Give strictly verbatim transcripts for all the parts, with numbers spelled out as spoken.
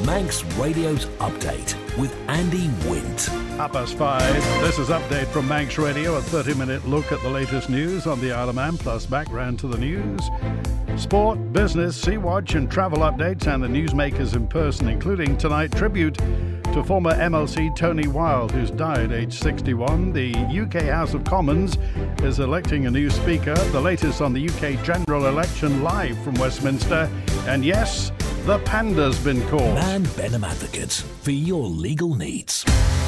Manx Radio's Update with Andy Wint. Up past five. This is Update from Manx Radio, a thirty-minute look at the latest news on the Isle of Man, plus background to the news. Sport, business, Sea-Watch and travel updates, and the newsmakers in person, including tonight tribute to former M L C Tony Wilde, who's died aged sixty-one. The U K House of Commons is electing a new speaker. The latest on the U K general election live from Westminster. And yes, the panda's been called. Man Benham Advocates, for your legal needs.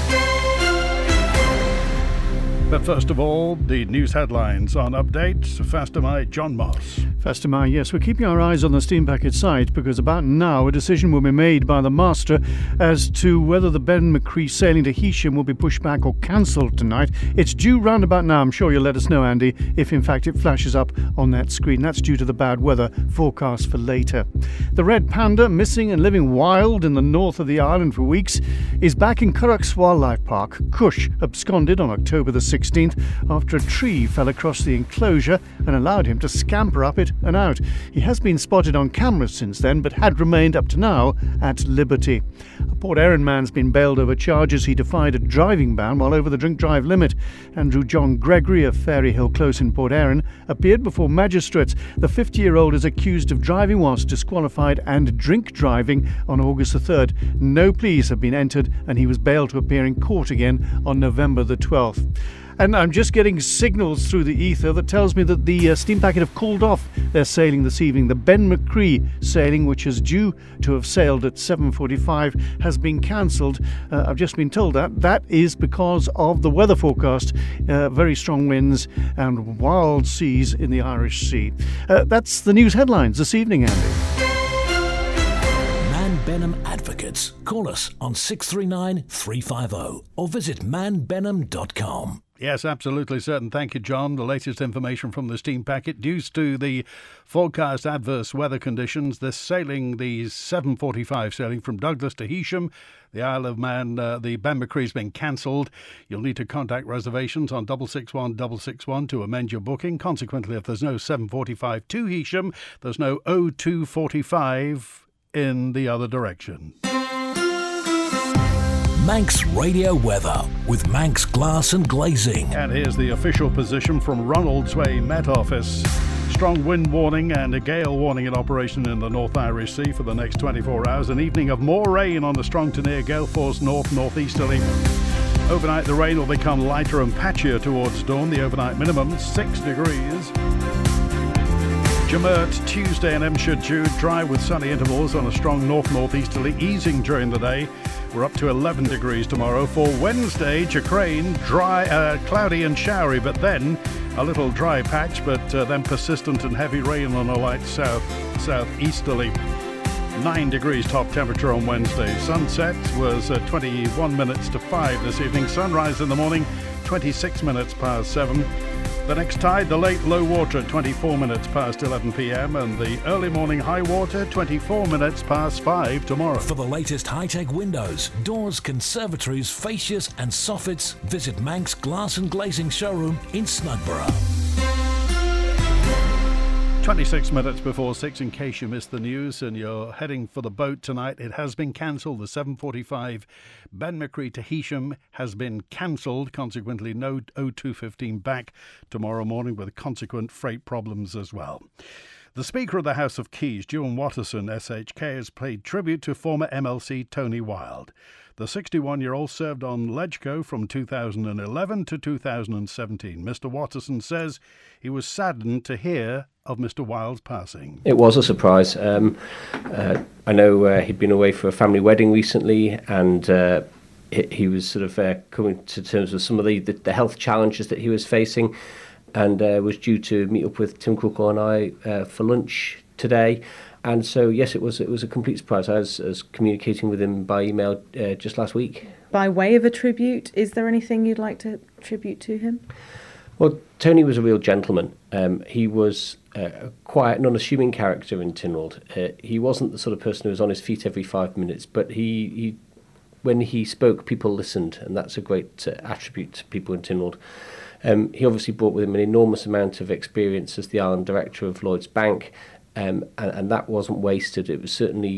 But first of all, the news headlines on Update. Fastamai, John Moss. Fastamai, yes, we're keeping our eyes on the steam packet site because about now a decision will be made by the master as to whether the Ben McCree sailing to Heysham will be pushed back or cancelled tonight. It's due round about now. I'm sure you'll let us know, Andy, if in fact it flashes up on that screen. That's due to the bad weather forecast for later. The red panda, missing and living wild in the north of the island for weeks, is back in Currachs Wildlife Park. Cush absconded on October the sixteenth after a tree fell across the enclosure and allowed him to scamper up it and out. He has been spotted on camera since then, but had remained up to now at liberty. A Port Erin man's been bailed over charges he defied a driving ban while over the drink drive limit. Andrew John Gregory of Fairy Hill Close in Port Erin appeared before magistrates. The fifty-year-old is accused of driving whilst disqualified and drink driving on August the third. No pleas have been entered and he was bailed to appear in court again on November the twelfth. And I'm just getting signals through the ether that tells me that the uh, steam packet have called off their sailing this evening. The Ben McCree sailing, which is due to have sailed at seven forty-five, has been cancelled. Uh, I've just been told that. That is because of the weather forecast. Uh, very strong winds and wild seas in the Irish Sea. Uh, that's the news headlines this evening, Andy. Man Benham Advocates. Call us on six three nine, three five zero or visit man benham dot com. Yes, absolutely certain. Thank you, John. The latest information from the steam packet. Due to the forecast adverse weather conditions, this sailing, the seven forty-five sailing from Douglas to Heysham, the Isle of Man, uh, the Ben McCree has been cancelled. You'll need to contact reservations on double six one double six one to amend your booking. Consequently, if there's no seven forty-five to Heysham, there's no oh two forty-five in the other direction. Manx Radio Weather with Manx Glass and Glazing. And here's the official position from Ronaldsway Met Office. Strong wind warning and a gale warning in operation in the North Irish Sea for the next twenty-four hours. An evening of more rain on the strong to near gale force north-northeasterly. Overnight the rain will become lighter and patchier towards dawn. The overnight minimum six degrees. Jamert, Tuesday and Emshire Jude, dry with sunny intervals on a strong north-northeasterly, easing during the day. We're up to eleven degrees tomorrow. For Wednesday, Jacrane, dry, uh, cloudy and showery, but then a little dry patch, but uh, then persistent and heavy rain on a light south, southeasterly. Nine degrees top temperature on Wednesday. Sunset was uh, twenty-one minutes to five this evening. Sunrise in the morning, twenty-six minutes past seven. The next tide, the late low water at twenty-four minutes past eleven p.m. and the early morning high water twenty-four minutes past five tomorrow. For the latest high-tech windows, doors, conservatories, fascias and soffits, visit Manx Glass and Glazing showroom in Snugborough. twenty-six minutes before six, in case you missed the news and you're heading for the boat tonight, it has been cancelled. The seven forty-five Ben McCree to Heysham has been cancelled. Consequently, no oh two fifteen back tomorrow morning with consequent freight problems as well. The Speaker of the House of Keys, Ewan Watterson, S H K, has paid tribute to former M L C Tony Wilde. The sixty-one-year-old served on Legco from two thousand eleven to two thousand seventeen. Mister Watterson says he was saddened to hear of Mister Wilde's passing. It was a surprise. Um, uh, I know uh, he'd been away for a family wedding recently, and uh, he, he was sort of uh, coming to terms with some of the, the, the health challenges that he was facing, and uh, was due to meet up with Tim Cook and I uh, for lunch today. And so, yes, it was it was a complete surprise. I was, I was communicating with him by email uh, just last week. By way of a tribute, is there anything you'd like to tribute to him? Well, Tony was a real gentleman. Um, he was uh, a quiet and unassuming character in Tynwald. Uh, he wasn't the sort of person who was on his feet every five minutes, but he, he when he spoke, people listened, and that's a great uh, attribute to people in Tynwald. Um, he obviously brought with him an enormous amount of experience as the island director of Lloyds Bank, um, and, and that wasn't wasted. It was certainly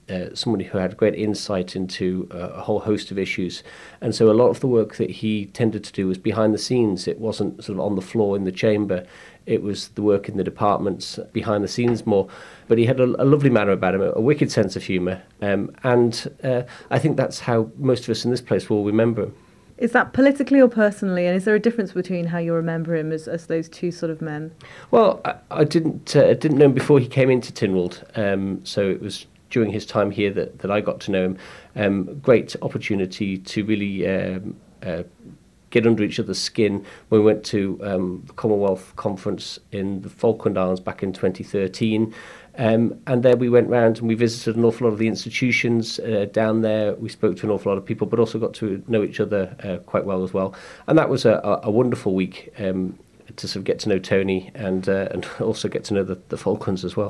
uh, someone who had great insight into uh, a whole host of issues. And so a lot of the work that he tended to do was behind the scenes. It wasn't sort of on the floor in the chamber. It was the work in the departments behind the scenes more. But he had a, a lovely manner about him, a, a wicked sense of humour. Um, and uh, I think that's how most of us in this place will remember him. Is that politically or personally? And is there a difference between how you remember him as, as those two sort of men? Well, I, I didn't uh, didn't know him before he came into Tynwald. Um, so it was during his time here that, that I got to know him. Um, great opportunity to really um, uh, get under each other's skin when we went to um, the Commonwealth Conference in the Falkland Islands back in twenty thirteen. Um, and there we went round and we visited an awful lot of the institutions uh, down there. We spoke to an awful lot of people, but also got to know each other uh, quite well as well. And that was a, a, a wonderful week um, to sort of get to know Tony and uh, and also get to know the, the Falklands as well.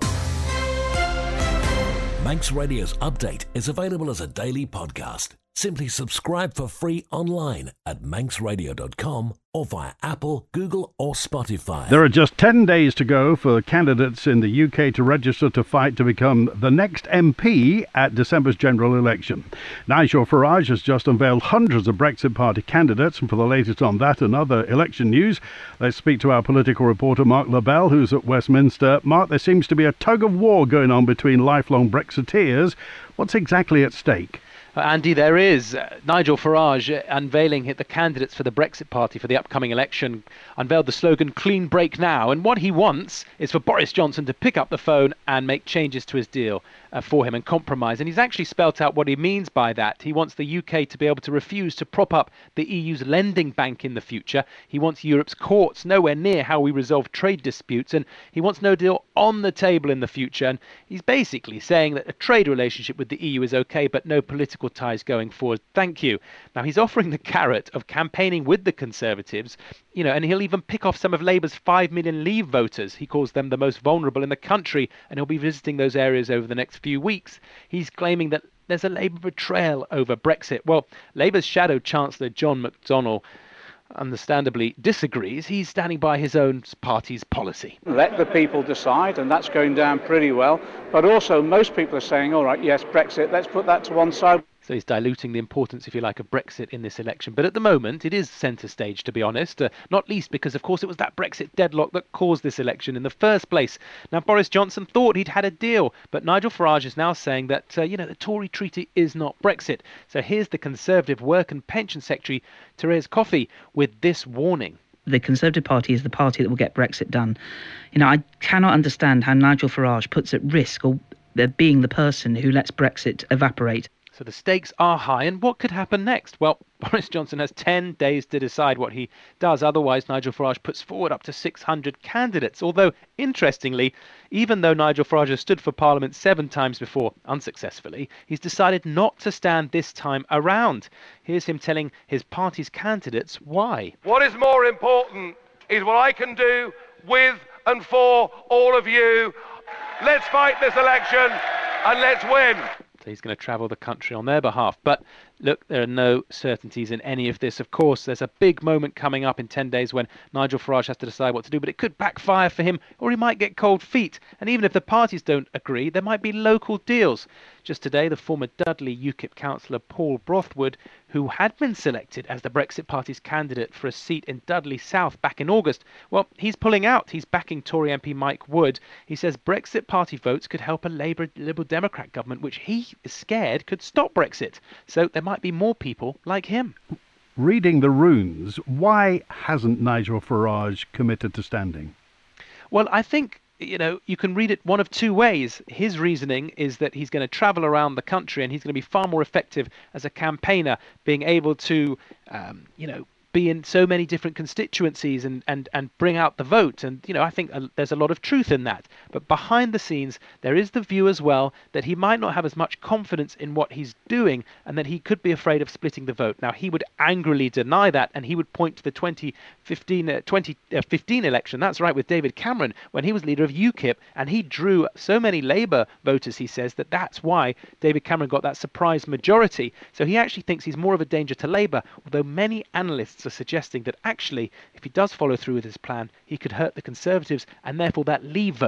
Manx Radio's update is available as a daily podcast. Simply subscribe for free online at manx radio dot com or via Apple, Google or Spotify. There are just ten days to go for candidates in the U K to register to fight to become the next M P at December's general election. Nigel Farage has just unveiled hundreds of Brexit Party candidates, and for the latest on that and other election news, let's speak to our political reporter Mark LaBelle, who's at Westminster. Mark, there seems to be a tug of war going on between lifelong Brexiteers. What's exactly at stake? Uh, Andy, there is. Uh, Nigel Farage, uh, unveiling the candidates for the Brexit Party for the upcoming election, unveiled the slogan "Clean Break Now." And what he wants is for Boris Johnson to pick up the phone and make changes to his deal uh, for him and compromise. And he's actually spelt out what he means by that. He wants the U K to be able to refuse to prop up the E U's lending bank in the future. He wants Europe's courts nowhere near how we resolve trade disputes. And he wants no deal on the table in the future. And he's basically saying that a trade relationship with the E U is okay, but no political ties going forward. Thank you. Now, he's offering the carrot of campaigning with the Conservatives, you know, and he'll even pick off some of Labour's five million Leave voters. He calls them the most vulnerable in the country, and he'll be visiting those areas over the next few weeks. He's claiming that there's a Labour betrayal over Brexit. Well, Labour's shadow Chancellor John McDonnell understandably disagrees. He's standing by his own party's policy. Let the people decide, and that's going down pretty well. But also, most people are saying, all right, yes, Brexit, let's put that to one side. So he's diluting the importance, if you like, of Brexit in this election. But at the moment, it is centre stage, to be honest, uh, not least because, of course, it was that Brexit deadlock that caused this election in the first place. Now, Boris Johnson thought he'd had a deal, but Nigel Farage is now saying that, uh, you know, the Tory treaty is not Brexit. So here's the Conservative Work and Pension Secretary, Therese Coffey, with this warning. The Conservative Party is the party that will get Brexit done. You know, I cannot understand how Nigel Farage puts at risk or uh, being the person who lets Brexit evaporate. So the stakes are high, and what could happen next? Well, Boris Johnson has ten days to decide what he does. Otherwise, Nigel Farage puts forward up to six hundred candidates. Although, interestingly, even though Nigel Farage has stood for Parliament seven times before, unsuccessfully, he's decided not to stand this time around. Here's him telling his party's candidates why. What is more important is what I can do with and for all of you. Let's fight this election and let's win. So he's going to travel the country on their behalf. But look, there are no certainties in any of this. Of course, there's a big moment coming up in ten days when Nigel Farage has to decide what to do, but it could backfire for him, or he might get cold feet. And even if the parties don't agree, there might be local deals. Just today, the former Dudley UKIP councillor Paul Brothwood, who had been selected as the Brexit Party's candidate for a seat in Dudley South back in August, well, he's pulling out. He's backing Tory M P Mike Wood. He says Brexit Party votes could help a Labour Liberal Democrat government, which he is scared could stop Brexit. So there might be more people like him. Reading the runes, why hasn't Nigel Farage committed to standing? Well, I think, you know, you can read it one of two ways. His reasoning is that he's going to travel around the country and he's going to be far more effective as a campaigner, being able to, um, you know, be in so many different constituencies and, and, and bring out the vote. And, you know, I think uh, there's a lot of truth in that. But behind the scenes, there is the view as well that he might not have as much confidence in what he's doing and that he could be afraid of splitting the vote. Now, he would angrily deny that, and he would point to the twenty fifteen, uh, twenty fifteen election, that's right, with David Cameron, when he was leader of UKIP, and he drew so many Labour voters, he says, that that's why David Cameron got that surprise majority. So he actually thinks he's more of a danger to Labour, although many analysts are suggesting that actually, if he does follow through with his plan, he could hurt the Conservatives, and therefore that Leave vote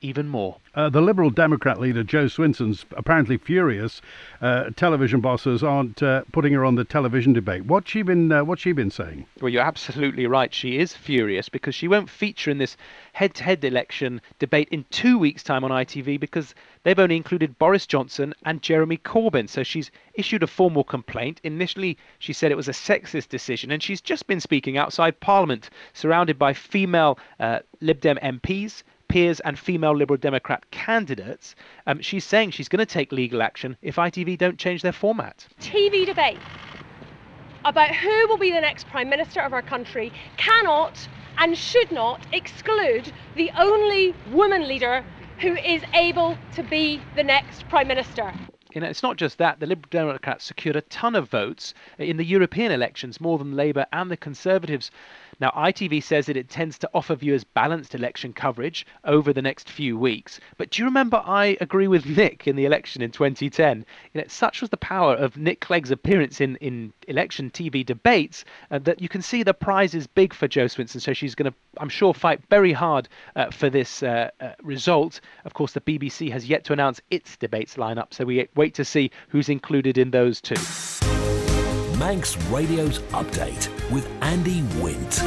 even more. Uh, the Liberal Democrat leader, Jo Swinson's apparently furious. Uh, television bosses aren't uh, putting her on the television debate. What's she been, uh, what's she been saying? Well, you're absolutely right. She is furious because she won't feature in this head-to-head election debate in two weeks' time on I T V because they've only included Boris Johnson and Jeremy Corbyn. So she's issued a formal complaint. Initially, she said it was a sexist decision, and she's just been speaking outside Parliament, surrounded by female uh, Lib Dem M Ps, peers and female Liberal Democrat candidates. Um, she's saying she's going to take legal action if I T V don't change their format. T V debate about who will be the next Prime Minister of our country cannot and should not exclude the only woman leader who is able to be the next Prime Minister. You know, it's not just that. The Liberal Democrats secured a ton of votes in the European elections, more than Labour and the Conservatives. Now, I T V says that it intends to offer viewers balanced election coverage over the next few weeks. But do you remember I agree with Nick in the election in twenty ten? You know, such was the power of Nick Clegg's appearance in, in election T V debates uh, that you can see the prize is big for Jo Swinson. So she's going to, I'm sure, fight very hard uh, for this uh, uh, result. Of course, the B B C has yet to announce its debates lineup. So we wait to see who's included in those two. Manx Radio's Update with Andy Wint.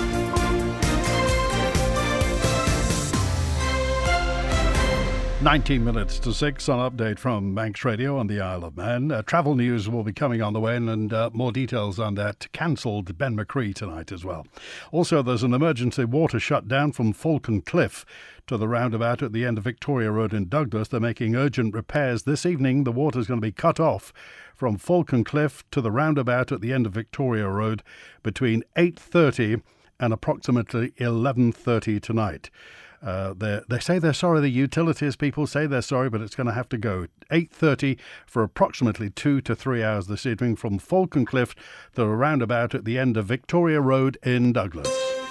nineteen minutes to six on Update from Manx Radio on the Isle of Man. Uh, travel news will be coming on the way, and uh, more details on that cancelled Ben McCree tonight as well. Also, there's an emergency water shutdown from Falcon Cliff to the roundabout at the end of Victoria Road in Douglas. They're making urgent repairs. This evening, the water's going to be cut off from Falcon Cliff to the roundabout at the end of Victoria Road between eight thirty and approximately eleven thirty tonight. Uh, they say they're sorry, the utilities people say they're sorry, but it's going to have to go. eight thirty for approximately two to three hours this evening from Falcon Cliff to the roundabout at the end of Victoria Road in Douglas.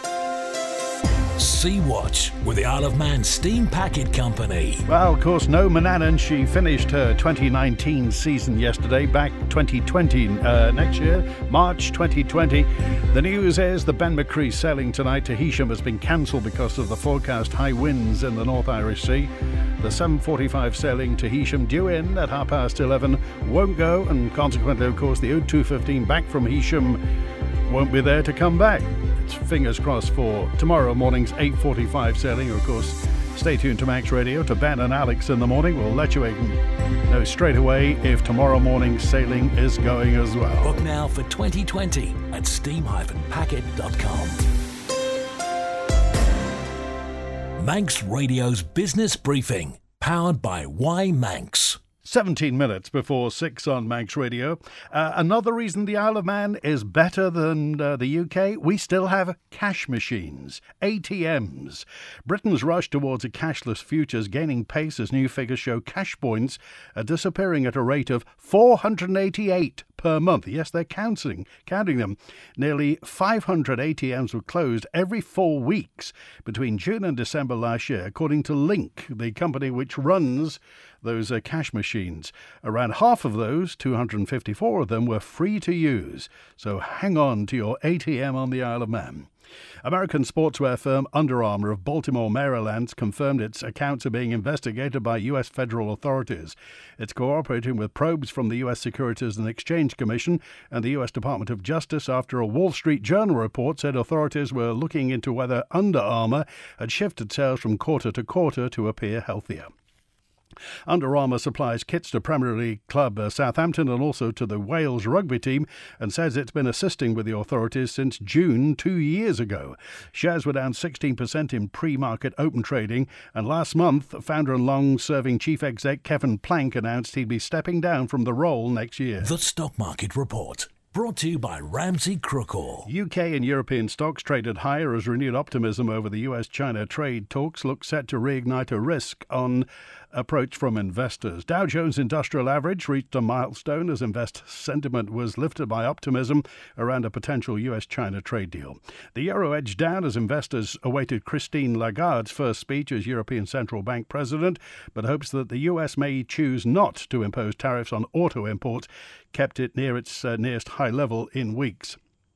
Sea Watch with the Isle of Man Steam Packet Company. Well, of course, no Manannan. She finished her twenty nineteen season yesterday. Back twenty twenty uh, next year, March twenty twenty. The news is the Ben McCree sailing tonight to Heysham has been cancelled because of the forecast high winds in the North Irish Sea. The seven forty-five sailing to Heysham, due in at half past eleven, won't go, and consequently, of course, the O two fifteen back from Heysham won't be there to come back. It's fingers crossed for tomorrow morning's eight forty-five sailing. Of course, stay tuned to Manx Radio, to Ben and Alex in the morning. We'll let you know straight away if tomorrow morning's sailing is going as well. Book now for twenty twenty at steam packet dot com. Manx Radio's Business Briefing, powered by Y Manx. seventeen minutes before six on Manx Radio. Uh, another reason the Isle of Man is better than uh, the U K, we still have cash machines, A T Ms. Britain's rush towards a cashless future is gaining pace as new figures show cash points are disappearing at a rate of four hundred eighty-eight per month. Yes, they're counting, counting them. Nearly five hundred A T Ms were closed every four weeks between June and December last year, according to Link, the company which runs those uh, cash machines. Around half of those, two hundred fifty-four of them, were free to use. So hang on to your A T M on the Isle of Man. American sportswear firm Under Armour of Baltimore, Maryland, confirmed its accounts are being investigated by U S federal authorities. It's cooperating with probes from the U S Securities and Exchange Commission and the U S Department of Justice after a Wall Street Journal report said authorities were looking into whether Under Armour had shifted sales from quarter to quarter to appear healthier. Under Armour supplies kits to Premier League club uh, Southampton and also to the Wales rugby team, and says it's been assisting with the authorities since June two years ago. Shares were down sixteen percent in pre-market open trading, and last month founder and long-serving chief exec Kevin Plank announced he'd be stepping down from the role next year. The Stock Market Report, brought to you by Ramsey Crookall. U K and European stocks traded higher as renewed optimism over the U S China trade talks look set to reignite a risk on approach from investors. Dow Jones Industrial Average reached a milestone as investor sentiment was lifted by optimism around a potential U S China trade deal. The euro edged down as investors awaited Christine Lagarde's first speech as European Central Bank president, but hopes that the U S may choose not to impose tariffs on auto imports kept it near its uh, nearest high level in weeks.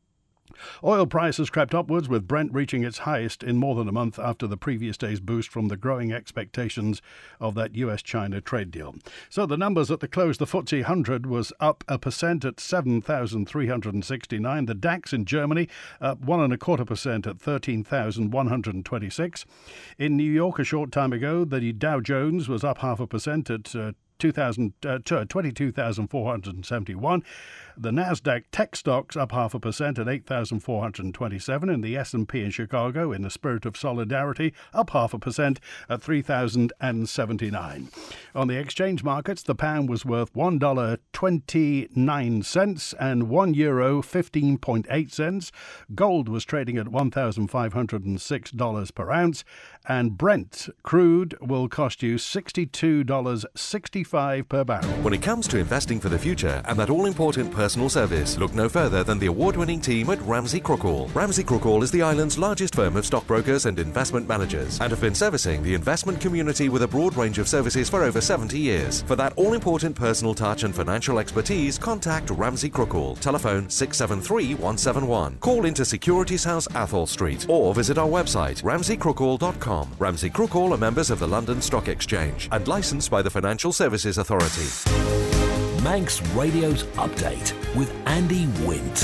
Oil prices crept upwards, with Brent reaching its highest in more than a month after the previous day's boost from the growing expectations of that U S China trade deal. So the numbers at the close: the F T S E one hundred was up a percent at seven thousand three hundred sixty-nine. The DAX in Germany up one and a quarter percent at thirteen thousand one hundred twenty-six. In New York a short time ago, the Dow Jones was up half a percent at uh, twenty-two thousand four hundred seventy-one. The Nasdaq tech stocks up half a percent at eight thousand four hundred twenty-seven, and the S and P in Chicago, in the spirit of solidarity, up half a percent at three thousand seventy-nine. On the exchange markets, the pound was worth one dollar twenty-nine and one euro fifteen point eight cents. Gold was trading at one thousand five hundred six dollars per ounce, and Brent crude will cost you sixty-two dollars and sixty-five cents per barrel. When it comes to investing for the future and that all-important personal service, look no further than the award-winning team at Ramsey Crookall. Ramsey Crookall is the island's largest firm of stockbrokers and investment managers, and have been servicing the investment community with a broad range of services for over seventy years. For that all-important personal touch and financial expertise, contact Ramsey Crookall. Telephone six seven three one seven one. Call into Securities House, Athol Street, or visit our website ramsey crookall dot com. Ramsey Crookall are members of the London Stock Exchange and licensed by the Financial Services Authority. Manx Radio's Update with Andy Wint.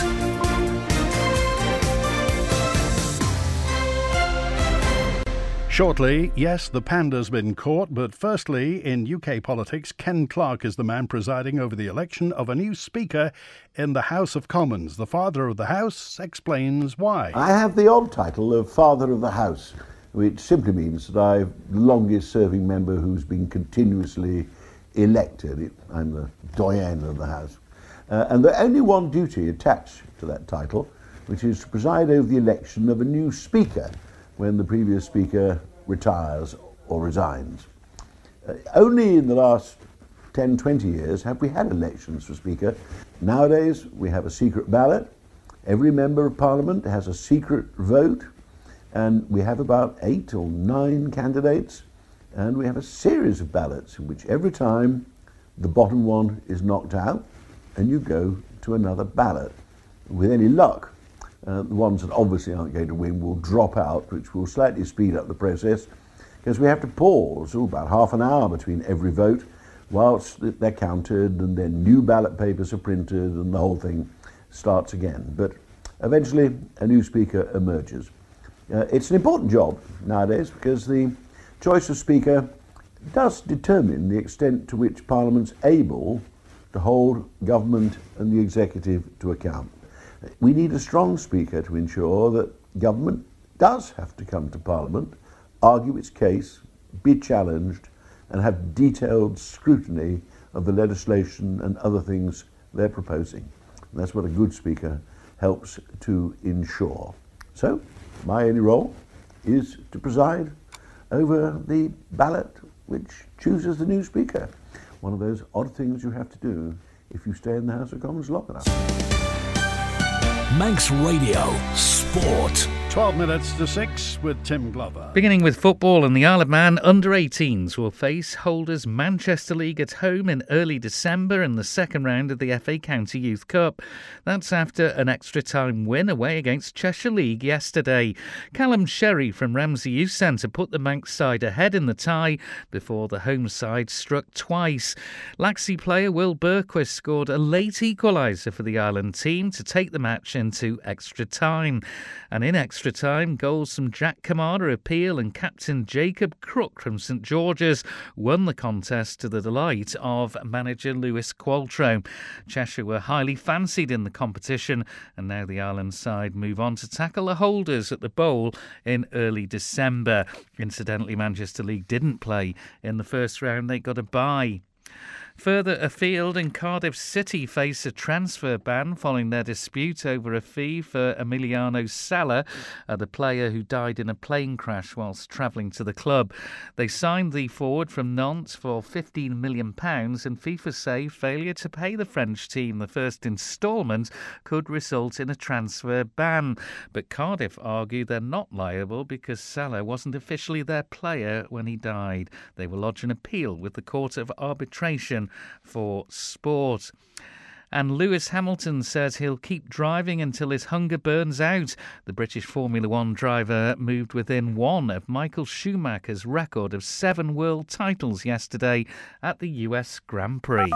Shortly, yes, the panda's been caught, but firstly, in U K politics, Ken Clarke is the man presiding over the election of a new Speaker in the House of Commons. The Father of the House explains why. I have the odd title of Father of the House, which simply means that I'm the longest serving member who's been continuously elected. I'm the doyen of the House. Uh, and there's only one duty attached to that title, which is to preside over the election of a new Speaker when the previous Speaker retires or resigns. Uh, only in the last ten, twenty years have we had elections for Speaker. Nowadays we have a secret ballot. Every member of Parliament has a secret vote, and we have about eight or nine candidates, and we have a series of ballots in which every time the bottom one is knocked out and you go to another ballot. With any luck, uh, the ones that obviously aren't going to win will drop out, which will slightly speed up the process, because we have to pause oh, about half an hour between every vote whilst they're counted, and then new ballot papers are printed and the whole thing starts again. But eventually a new Speaker emerges. Uh, it's an important job nowadays because the choice of Speaker does determine the extent to which Parliament's able to hold government and the executive to account. We need a strong Speaker to ensure that government does have to come to Parliament, argue its case, be challenged, and have detailed scrutiny of the legislation and other things they're proposing. And that's what a good Speaker helps to ensure. So, my only role is to preside over the ballot which chooses the new Speaker. One of those odd things you have to do if you stay in the House of Commons long enough. Manx Radio Sport. twelve minutes to six with Tim Glover. Beginning with football, and the Isle of Man under eighteens will face holders Manchester League at home in early December in the second round of the F A County Youth Cup. That's after an extra-time win away against Cheshire League yesterday. Callum Sherry from Ramsey Youth Centre put the Manx side ahead in the tie before the home side struck twice. Laxey player Will Berquist scored a late equaliser for the Island team to take the match into extra time. And in extra time, goals from Jack Kamara of Peel and captain Jacob Crook from St George's won the contest to the delight of manager Lewis Qualtrough. Cheshire were highly fancied in the competition, and now the Island side move on to tackle the holders at the Bowl in early December. Incidentally, Manchester League didn't play in the first round. They got a bye. Further afield, and Cardiff City face a transfer ban following their dispute over a fee for Emiliano Sala, uh, the player who died in a plane crash whilst travelling to the club. They signed the forward from Nantes for fifteen million pounds, and FIFA say failure to pay the French team the first instalment could result in a transfer ban. But Cardiff argue they're not liable because Sala wasn't officially their player when he died. They will lodge an appeal with the Court of Arbitration for Sport. And Lewis Hamilton says he'll keep driving until his hunger burns out. The British Formula One driver moved within one of Michael Schumacher's record of seven world titles yesterday at the U S Grand Prix.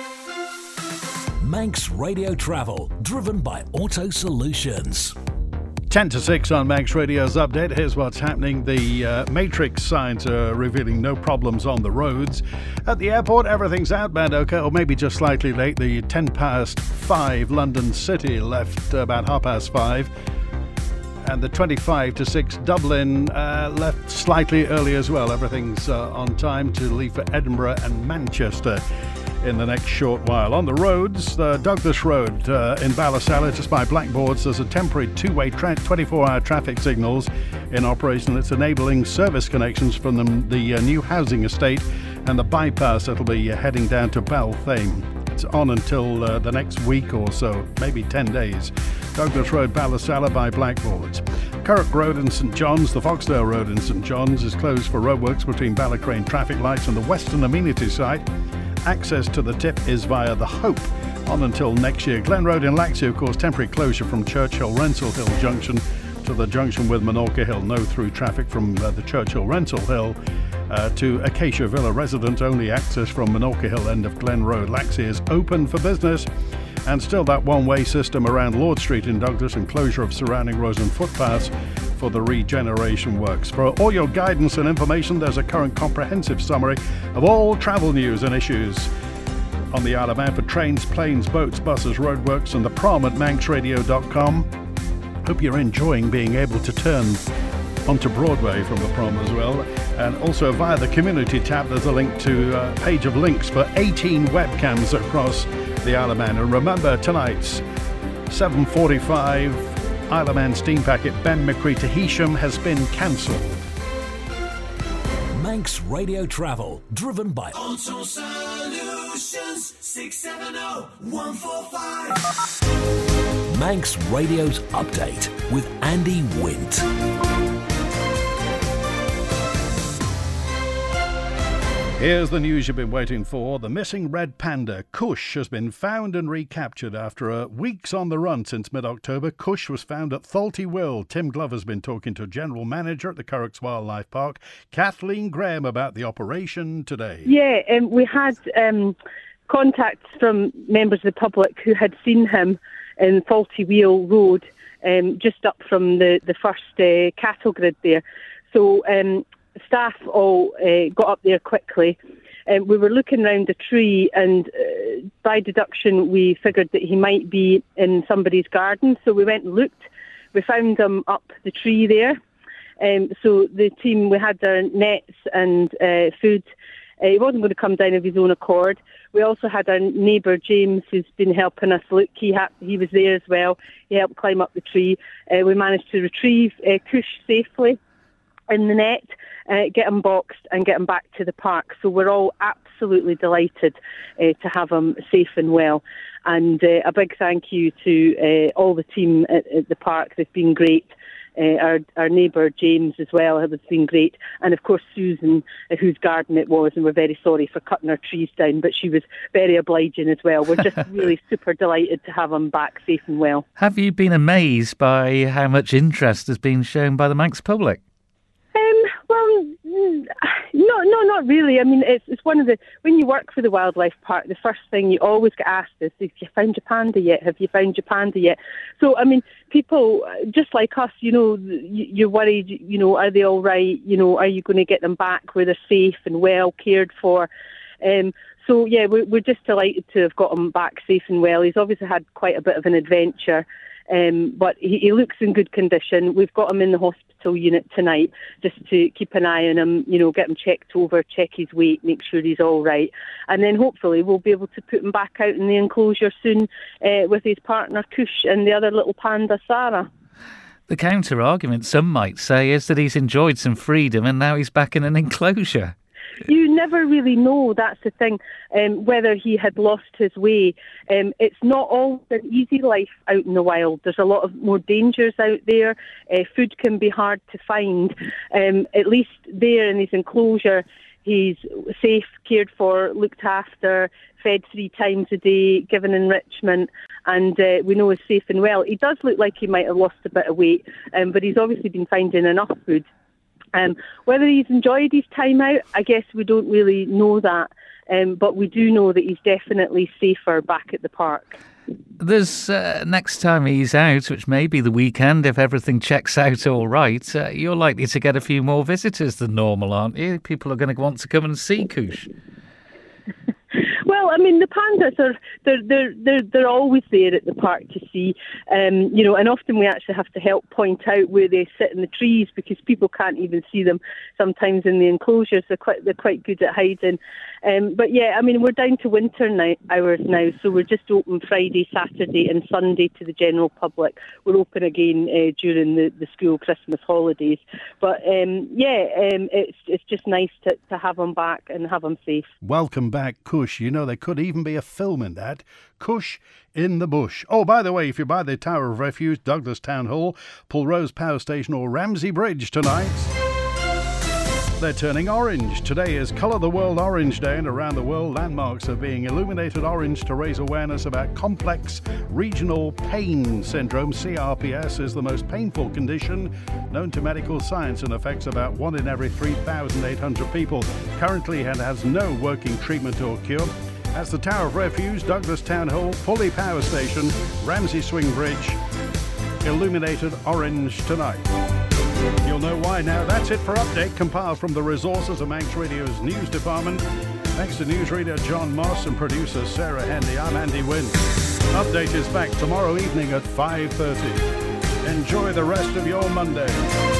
Manx Radio Travel, driven by Auto Solutions. ten to six on Manx Radio's update. Here's what's happening. The uh, matrix signs are revealing no problems on the roads. At the airport, everything's outbound okay, or maybe just slightly late. The ten past five London City left about half past five. And the twenty-five to six Dublin uh, left slightly early as well. Everything's uh, on time to leave for Edinburgh and Manchester in the next short while. On the roads, the Douglas Road uh, in Ballysalla, just by Blackboards, there's a temporary two-way tra- twenty-four hour traffic signals in operation. It's enabling service connections from the, the uh, new housing estate and the bypass that'll be uh, heading down to Balthame. It's on until uh, the next week or so, maybe ten days. Douglas Road, Ballysalla by Blackboards. Curragh Road in St John's, the Foxdale Road in St John's is closed for roadworks between Ballacrane traffic lights and the Western Amenity site. Access to the tip is via the Hope on until next year. Glen Road in Laxey, of course, temporary closure from Churchill Rental Hill Junction to the junction with Minorca Hill. No through traffic from uh, the Churchill Rental Hill uh, to Acacia Villa. Resident only access from Minorca Hill end of Glen Road. Laxey is open for business, and still that one-way system around Lord Street in Douglas and closure of surrounding roads and footpaths for the regeneration works. For all your guidance and information, there's a current comprehensive summary of all travel news and issues on the Isle of Man for trains, planes, boats, buses, roadworks, and the prom at manx radio dot com. Hope you're enjoying being able to turn onto Broadway from the prom as well. And also via the community tab, there's a link to a page of links for eighteen webcams across the Isle of Man. And remember, tonight's seven forty-five Isle of Man steam packet Ben McCree to Heysham has been cancelled. Manx Radio Travel, driven by Auto Solutions, six seven zero, one four five. Manx Radio's update with Andy Wint. Here's the news you've been waiting for. The missing red panda, Kush, has been found and recaptured after uh, weeks on the run since mid-October. Kush was found at Thalty Will. Tim Glover's been talking to General Manager at the Currachs Wildlife Park, Kathleen Graham, about the operation today. Yeah, um, we had um, contacts from members of the public who had seen him in Thalty Wheel Road, um, just up from the, the first uh, cattle grid there. So um, staff all uh, got up there quickly. Um, we were looking round the tree, and uh, by deduction we figured that he might be in somebody's garden. So we went and looked. We found him up the tree there. Um, so the team, we had our nets and uh, food. Uh, he wasn't going to come down of his own accord. We also had our neighbour James, who's been helping us look. He ha- he was there as well. He helped climb up the tree. Uh, we managed to retrieve uh, Kush safely in the net, uh, get him boxed and get him back to the park. So we're all absolutely delighted uh, to have him safe and well. And uh, a big thank you to uh, all the team at, at the park. They've been great. Uh, our our neighbour James as well has been great, and of course Susan, uh, whose garden it was, and we're very sorry for cutting our trees down, but she was very obliging as well. We're just really super delighted to have him back safe and well. Have you been amazed by how much interest has been shown by the Manx public? Um, well, no, no, not really. I mean, it's it's one of the, when you work for the wildlife park, the first thing you always get asked is, have you found your panda yet? Have you found your panda yet? So, I mean, people, just like us, you know, you're worried, you know, are they all right? You know, are you going to get them back where they're safe and well cared for? Um, so, yeah, we're, we're just delighted to have got him back safe and well. He's obviously had quite a bit of an adventure. Um, but he, he looks in good condition. We've got him in the hospital unit tonight just to keep an eye on him, you know, get him checked over, check his weight, make sure he's all right. And then hopefully we'll be able to put him back out in the enclosure soon uh, with his partner Kush and the other little panda, Sarah. The counter-argument, some might say, is that he's enjoyed some freedom and now he's back in an enclosure. You never really know, that's the thing, um, whether he had lost his way. Um, it's not all an easy life out in the wild. There's a lot of more dangers out there. Uh, food can be hard to find. Um, at least there in his enclosure, he's safe, cared for, looked after, fed three times a day, given enrichment, and uh, we know he's safe and well. He does look like he might have lost a bit of weight, um, but he's obviously been finding enough food. Um, whether he's enjoyed his time out, I guess we don't really know that, um, but we do know that he's definitely safer back at the park. There's uh, next time he's out, which may be the weekend if everything checks out all right, uh, you're likely to get a few more visitors than normal, aren't you? People are going to want to come and see Koosh. Well, I mean, the pandas are they're they're they're they're always there at the park to see, um, you know, and often we actually have to help point out where they sit in the trees because people can't even see them sometimes in the enclosures. They're quite they're quite good at hiding. Um, but yeah, I mean, we're down to winter night hours now, so we're just open Friday, Saturday, and Sunday to the general public. We're open again uh, during the, the school Christmas holidays. But um, yeah, um, it's it's just nice to, to have them back and have them safe. Welcome back, Koosh. You know, there could even be a film in that. Koosh in the Bush. Oh, by the way, if you buy the Tower of Refuge, Douglas Town Hall, Pulrose Power Station or Ramsey Bridge tonight, they're turning orange. Today is Colour the World Orange Day, and around the world landmarks are being illuminated orange to raise awareness about complex regional pain syndrome. C R P S is the most painful condition known to medical science and affects about one in every three thousand eight hundred people. Currently it has no working treatment or cure. As the Tower of Refuge, Douglas Town Hall, Pulley Power Station, Ramsey Swing Bridge, illuminated orange tonight. You'll know why now. That's it for Update, compiled from the resources of Manx Radio's news department. Thanks to newsreader John Moss and producer Sarah Hendy. I'm Andy Wynn. Update is back tomorrow evening at five thirty. Enjoy the rest of your Monday.